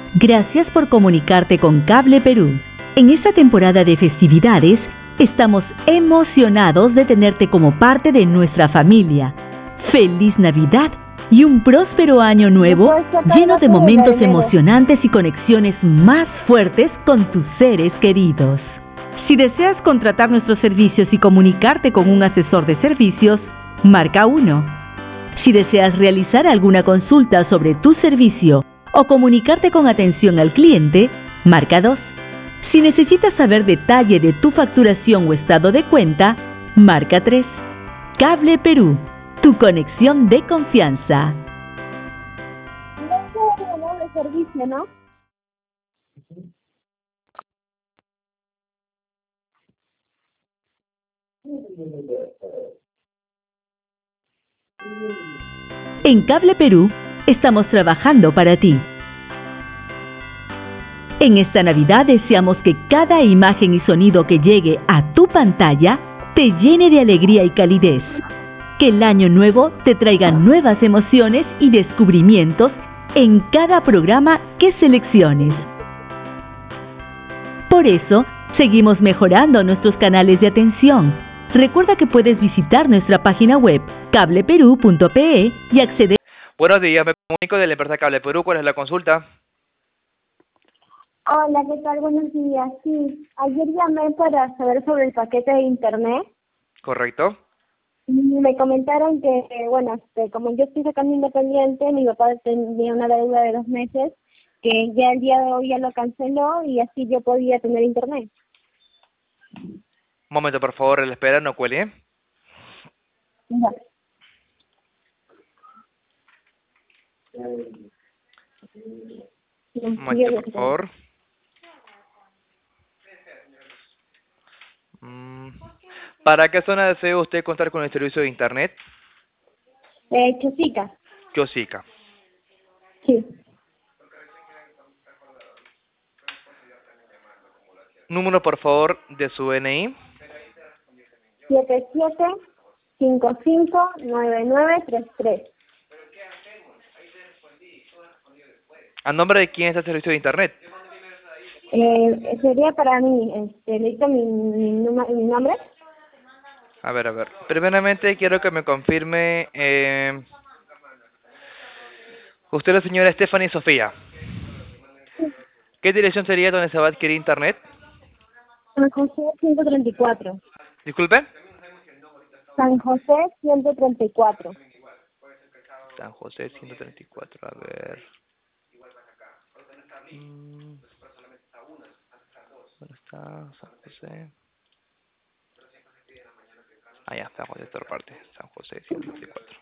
Gracias por comunicarte con Cable Perú. En esta temporada de festividades, estamos emocionados de tenerte como parte de nuestra familia. ¡Feliz Navidad! Y un próspero año nuevo lleno de momentos emocionantes y conexiones más fuertes con tus seres queridos. Si deseas contratar nuestros servicios y comunicarte con un asesor de servicios, marca 1. Si deseas realizar alguna consulta sobre tu servicio o comunicarte con atención al cliente, marca 2. Si necesitas saber detalle de tu facturación o estado de cuenta, marca 3. Cable Perú, tu conexión de confianza. No de servicio, ¿no? En Cable Perú, estamos trabajando para ti. En esta Navidad deseamos que cada imagen y sonido que llegue a tu pantalla te llene de alegría y calidez. Que el año nuevo te traiga nuevas emociones y descubrimientos en cada programa que selecciones. Por eso, seguimos mejorando nuestros canales de atención. Recuerda que puedes visitar nuestra página web cableperú.pe y acceder. Buenos días, me comunico de la empresa Cable Perú. ¿Cuál es la consulta? Hola, ¿qué tal? Buenos días. Sí, ayer llamé para saber sobre el paquete de internet. Correcto. Y me comentaron que, bueno, como yo estoy sacando independiente, mi papá tenía una deuda de 2 meses, que ya el día de hoy ya lo canceló y así yo podía tener internet. Un momento, por favor, la espera, no cuelgue. Ya. Un momento, por favor. ¿Para qué zona desea usted contar con el servicio de internet? Chosica. Chosica. Sí. Número, por favor, de su DNI. 77559933. ¿A nombre de quién es el servicio de internet? Sería para mí, ¿necesito mi nombre? A ver. Primeramente, quiero que me confirme. Usted es la señora Stephanie Sofía. ¿Qué dirección sería donde se va a adquirir internet? San José 134. Disculpe. San José 134. San José 134, a ver. ¿Dónde está San José? Ya, San José, esta parte. San José 134.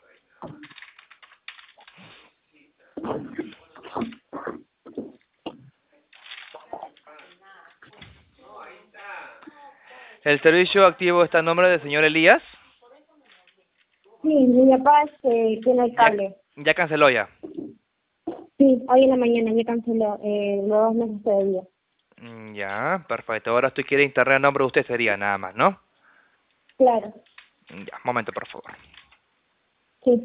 ¿El servicio activo está en nombre del señor Elías? Sí, mi papá tiene el cable. Ya canceló ya. Sí, hoy en la mañana ya canceló los 2 meses todavía. Ya, perfecto. Ahora usted quiere internet a nombre de usted, sería nada más, ¿no? Claro. Ya, momento, por favor. Sí.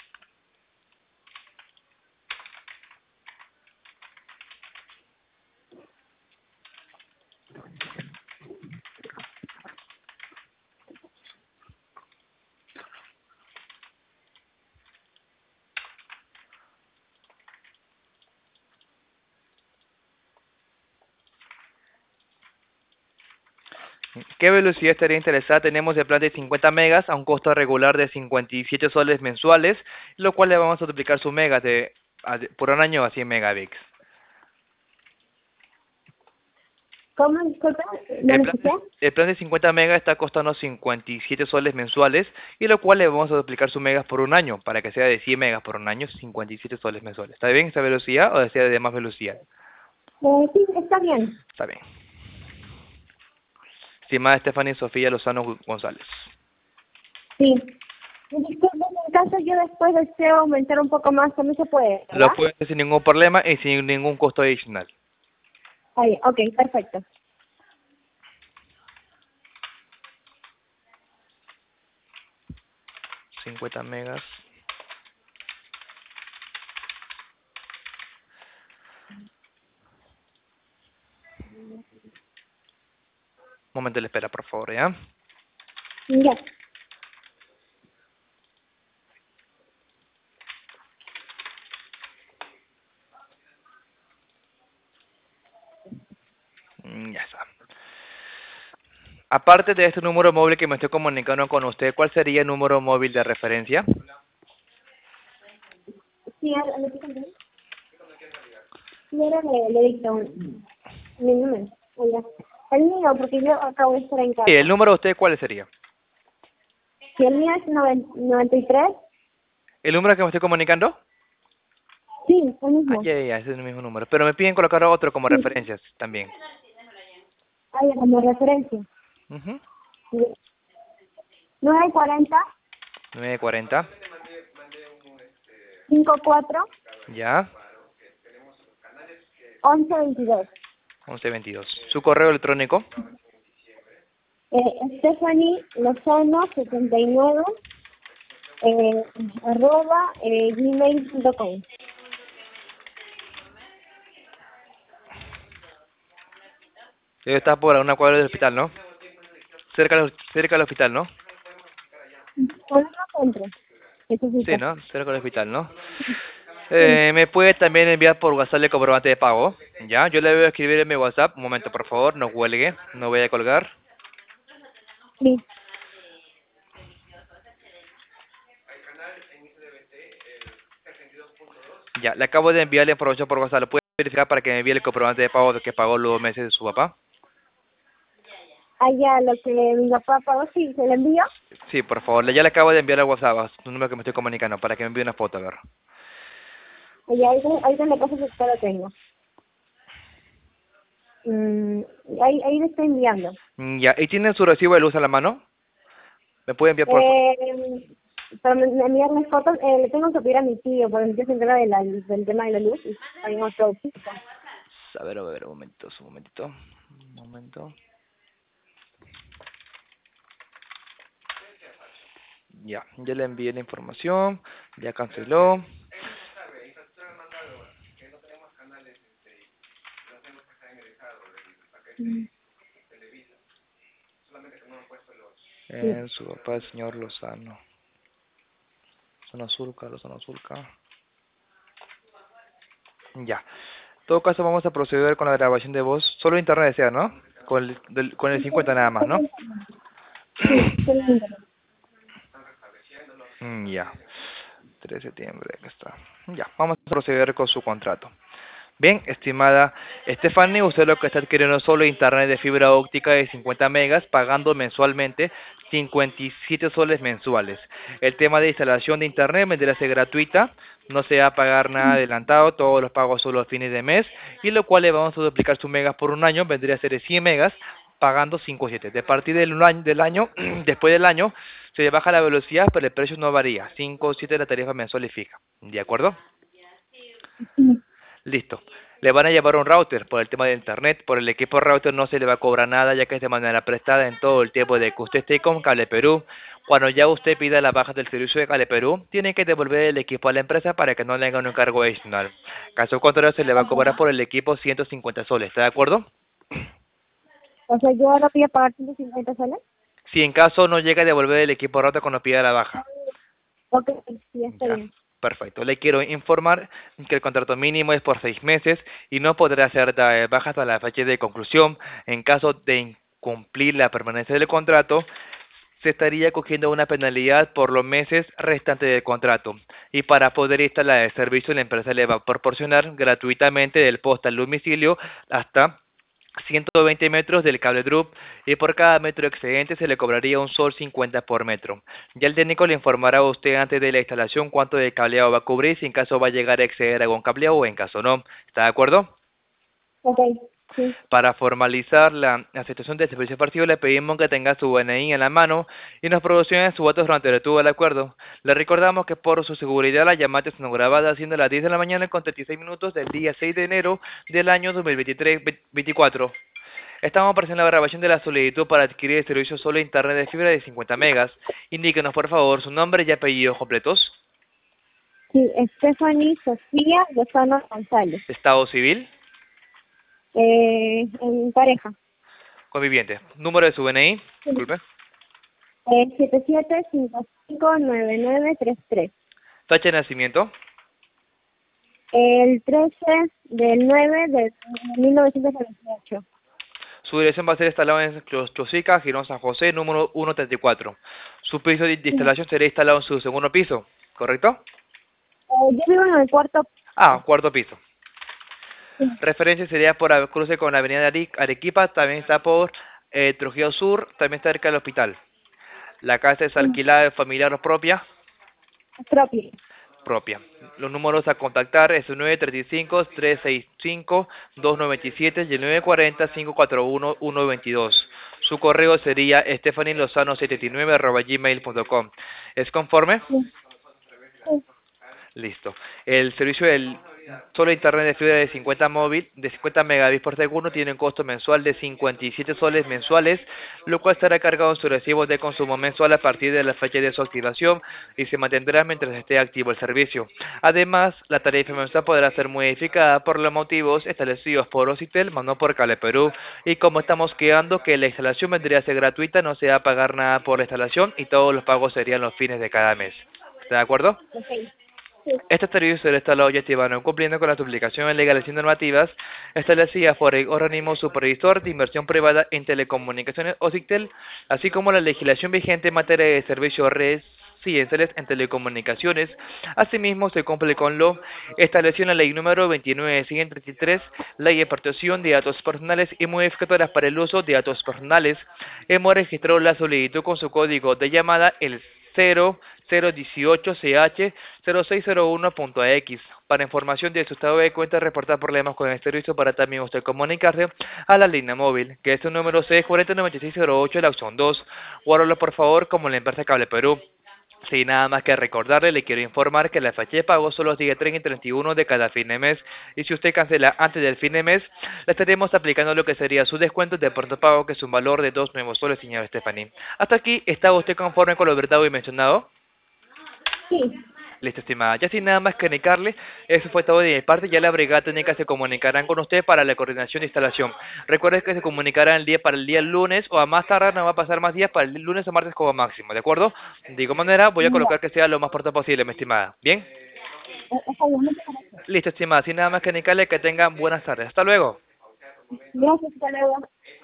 ¿Qué velocidad estaría interesada? Tenemos el plan de 50 megas a un costo regular de 57 soles mensuales, lo cual le vamos a duplicar sus megas por un año a 100 megabits. ¿Cómo? Disculpa, El plan de 50 megas está costando 57 soles mensuales, y lo cual le vamos a duplicar sus megas por un año, para que sea de 100 megas por un año, 57 soles mensuales. ¿Está bien esta velocidad o desea de más velocidad? Sí, está bien. Está bien. Estimada Stephanie Sofía Lozano González. Sí. Disculpe, en caso yo después deseo aumentar un poco más, también se puede, ¿verdad? Lo puede hacer sin ningún problema y sin ningún costo adicional. Ahí, ok, perfecto. $50 megas. Un momento de espera, por favor, ¿ya? Ya. Ya está. Aparte de este número móvil que me estoy comunicando con usted, ¿cuál sería el número móvil de referencia? Sí, ahora le dicto mi número. Oiga. El mío, porque yo acabo de estar en casa. Sí, ¿el número de usted cuál sería? Si el mío es 93, ¿El número que me estoy comunicando? sí, el Ah, mismo. ya, ese es el mismo número. Pero me piden colocar otro como Sí. referencias también. Ahí como referencia. Uh 940 940, 54 ya, 1122. 1122. ¿Su correo electrónico? Stephanie Lozano 79 arroba gmail.com. Debe estar por una cuadra del hospital, ¿no? Cerca del hospital, ¿no? Con otro centro. Eso sí Sí, está. ¿no? Cerca del hospital, ¿no? Me puede también enviar por WhatsApp el comprobante de pago, ¿ya? Yo le voy a escribir en mi WhatsApp. Un momento, por favor, no cuelgue, no voy a colgar. Sí. Ya, le acabo de enviar la información por WhatsApp. ¿Lo puede verificar para que me envíe el comprobante de pago de que pagó los meses de su papá? Allá lo que mi papá pagó, sí, se lo envío. Sí, por favor, ya le acabo de enviar al WhatsApp, a su número que me estoy comunicando, para que me envíe una foto, a ver. Allá ahí donde pasa que todo lo tengo. Ahí le estoy enviando. Ya, ¿y tiene su recibo de luz a la mano? ¿Me puede enviar por favor? Para enviarme fotos, le tengo que pedir a mi tío, porque mi tío se encarga del tema de la luz y hay otro chico. A ver, un momento, un momentito. Un momento. Ya le envié la información, ya canceló. Su papá, el señor Lozano. Lozano Zulca. Ya. En todo caso, vamos a proceder con la grabación de voz. Solo internet desea, ¿no? Con el 50 nada más, ¿no? Ya. 3 de septiembre, aquí está. Ya, vamos a proceder con su contrato. Bien, estimada Stephanie, usted lo que está adquiriendo solo internet de fibra óptica de 50 megas, pagando mensualmente 57 soles mensuales. El tema de instalación de internet vendrá a ser gratuita, no se va a pagar nada adelantado, todos los pagos son los fines de mes, y lo cual le vamos a duplicar sus megas por un año, vendría a ser de 100 megas, pagando 5.7. De partir del año, después del año, se le baja la velocidad, pero el precio no varía, 5.7 la tarifa mensual y fija. ¿De acuerdo? Listo. Le van a llevar un router por el tema de internet. Por el equipo router no se le va a cobrar nada, ya que es de manera prestada en todo el tiempo de que usted esté con Cable Perú. Cuando ya usted pida la baja del servicio de Cable Perú, tiene que devolver el equipo a la empresa para que no le hagan un cargo adicional. Caso contrario, se le va a cobrar por el equipo 150 soles. ¿Está de acuerdo? O sea, yo ahora voy a pagar 150 soles. Si en caso no llega a devolver el equipo router cuando pida la baja. Ok, sí, está Ya, bien. perfecto. Le quiero informar que el contrato mínimo es por 6 meses y no podrá hacer bajas hasta la fecha de conclusión. En caso de incumplir la permanencia del contrato, se estaría cogiendo una penalidad por los meses restantes del contrato. Y para poder instalar el servicio, la empresa le va a proporcionar gratuitamente del poste al domicilio hasta 120 metros del cable drup y por cada metro excedente se le cobraría un sol 50 por metro. Ya el técnico le informará a usted antes de la instalación cuánto de cableado va a cubrir, si en caso va a llegar a exceder algún cableado o en caso no. ¿Está de acuerdo? Ok, sí. Para formalizar la aceptación del servicio partido le pedimos que tenga su DNI en la mano y nos proporcione sus datos durante todo el acuerdo. Le recordamos que por su seguridad la llamada es grabada siendo las 10 de la mañana con 36 minutos del día 6 de enero del año 2023-24. Estamos presentando la grabación de la solicitud para adquirir el servicio solo internet de fibra de 50 megas. Indíquenos por favor su nombre y apellidos completos. Sí, Stephanie Sofía Lozano González. Estado civil. En pareja. Conviviente. Número de su DNI, Sí. disculpe. 77559933. Fecha de nacimiento. El 13 del 9 de 1998. Su dirección va a ser instalado en Chosica, Girón San José, número 134. Su piso de instalación será instalado en su segundo piso, ¿correcto? Yo vivo en el cuarto. Cuarto piso. Sí. Referencia sería por cruce con la avenida Arequipa, también está por Trujillo Sur, también está cerca del hospital. La casa es alquilada de familiar o propia. Propio. Propia. Los números a contactar es el 935-365-297 y el 940-541-122. Su correo sería stephanielozano79@gmail.com. ¿Es conforme? Sí. Sí. Listo. El servicio del solo internet de fibra de 50 megabits por segundo tiene un costo mensual de 57 soles mensuales, lo cual estará cargado en su recibo de consumo mensual a partir de la fecha de su activación y se mantendrá mientras esté activo el servicio. Además, la tarifa mensual podrá ser modificada por los motivos establecidos por Ocitel, más no por Cable Perú. Y como estamos quedando que la instalación vendría a ser gratuita, no se va a pagar nada por la instalación y todos los pagos serían los fines de cada mes. ¿Está de acuerdo? Okay. Sí. Este servicio será instalado y activado cumpliendo con las obligaciones legales y normativas establecidas por el organismo supervisor de inversión privada en telecomunicaciones Ocitel, así como la legislación vigente en materia de servicios residenciales en telecomunicaciones. Asimismo, se cumple con lo establecido en la ley número 29-133, ley de protección de datos personales y modificadoras para el uso de datos personales. Hemos registrado la solicitud con su código de llamada el 0018CH0601.x. Para información de su estado de cuenta, reportar problemas con el servicio, para también usted comunicarse a la línea móvil, que es el número C409608, la opción 2. Guárdalo por favor como la empresa Cable Perú. Sin nada más que recordarle, le quiero informar que la fecha de pago son los días 30 y 31 de cada fin de mes. Y si usted cancela antes del fin de mes, le estaremos aplicando lo que sería su descuento de pronto pago, que es un valor de 2 nuevos soles, señor Stephanie. Hasta aquí, ¿está usted conforme con lo verdad y mencionado? Sí. Listo, estimada. Ya sin nada más que indicarle, eso fue todo de mi parte. Ya la brigada técnica se comunicarán con usted para la coordinación de instalación. Recuerde que se comunicará para el día lunes, o a más tardar no va a pasar más días, para el lunes o martes como máximo, ¿de acuerdo? De igual manera, voy a Ya. colocar que sea lo más pronto posible, mi estimada. ¿Bien? Está bien, muchas gracias. Listo, estimada. Sin nada más que indicarle, que tengan buenas tardes. Hasta luego. Gracias, hasta luego.